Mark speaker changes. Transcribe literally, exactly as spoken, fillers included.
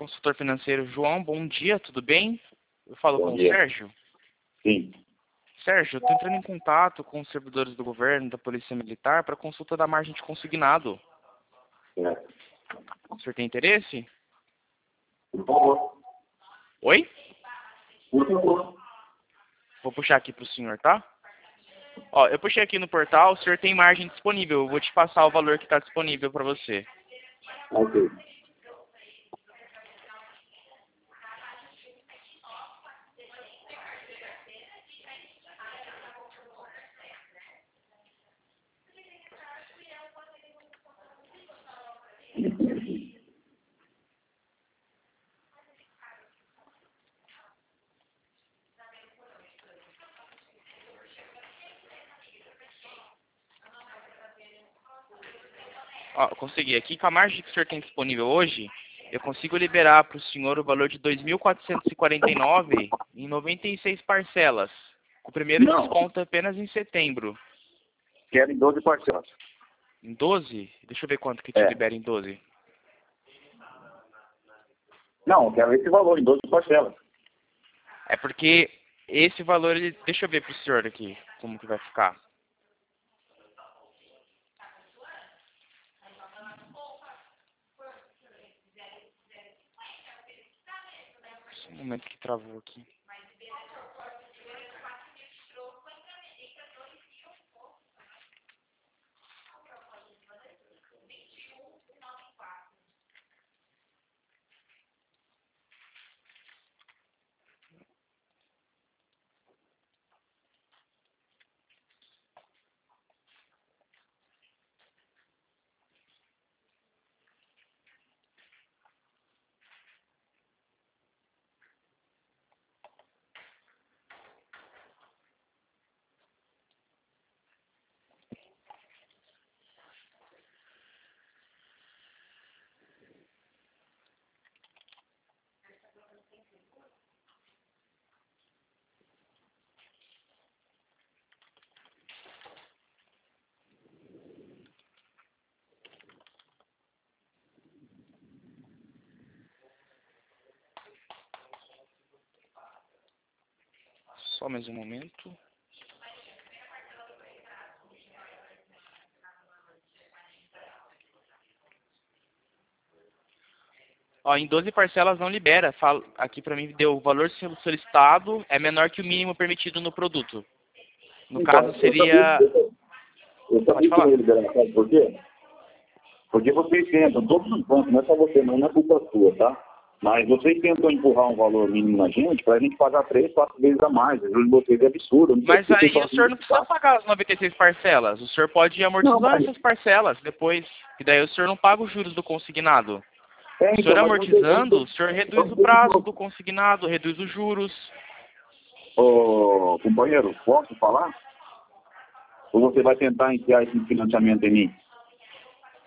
Speaker 1: consultor financeiro João, bom dia, tudo bem? Eu falo
Speaker 2: Bom
Speaker 1: com o
Speaker 2: dia.
Speaker 1: Sérgio.
Speaker 2: Sim.
Speaker 1: Sérgio, eu estou entrando em contato com os servidores do governo, da Polícia Militar, para consulta da margem de consignado.
Speaker 2: É.
Speaker 1: O senhor tem interesse?
Speaker 2: Por favor.
Speaker 1: Oi?
Speaker 2: Por favor.
Speaker 1: Vou puxar aqui para o senhor, tá? Ó, eu puxei aqui no portal, o senhor tem margem disponível. Eu vou te passar o valor que está disponível para você.
Speaker 2: Ok.
Speaker 1: Ó, eu consegui aqui, com a margem que o senhor tem disponível hoje, eu consigo liberar para o senhor o valor de dois mil quatrocentos e quarenta e nove reais em noventa e seis parcelas. O primeiro
Speaker 2: Não.
Speaker 1: desconto é apenas em setembro.
Speaker 2: Quero em doze parcelas.
Speaker 1: Em doze? Deixa eu ver quanto que te
Speaker 2: É.
Speaker 1: libera em doze.
Speaker 2: Não, quero esse valor em doze parcelas.
Speaker 1: É porque esse valor, ele... deixa eu ver para o senhor aqui como que vai ficar. Só um momento que travou aqui. Só mais um momento. Ó, em doze parcelas não libera. Fala, aqui pra mim deu o valor solicitado é menor que o mínimo permitido no produto. No
Speaker 2: Então,
Speaker 1: caso seria...
Speaker 2: Eu
Speaker 1: Pode
Speaker 2: sabia que
Speaker 1: falar.
Speaker 2: não ia liberar, sabe por quê? Porque vocês tentam, todos os bancos, não é só você, não, não é culpa sua, tá? Mas vocês tentam empurrar um valor mínimo na gente pra gente pagar três, quatro vezes a mais. O juros de vocês é absurdo. Eu não sei
Speaker 1: Mas
Speaker 2: se vocês
Speaker 1: aí o
Speaker 2: fazem
Speaker 1: senhor não
Speaker 2: isso,
Speaker 1: precisa
Speaker 2: tá?
Speaker 1: pagar as noventa e seis parcelas. O senhor pode ir
Speaker 2: Não,
Speaker 1: amortizando
Speaker 2: mas...
Speaker 1: essas parcelas depois. E daí o senhor não paga os juros do consignado.
Speaker 2: É,
Speaker 1: O
Speaker 2: então,
Speaker 1: senhor
Speaker 2: mas vocês...
Speaker 1: amortizando, o senhor reduz o prazo do consignado, reduz os juros.
Speaker 2: Ô, companheiro, posso falar? Ou você vai tentar enfiar esse financiamento em mim?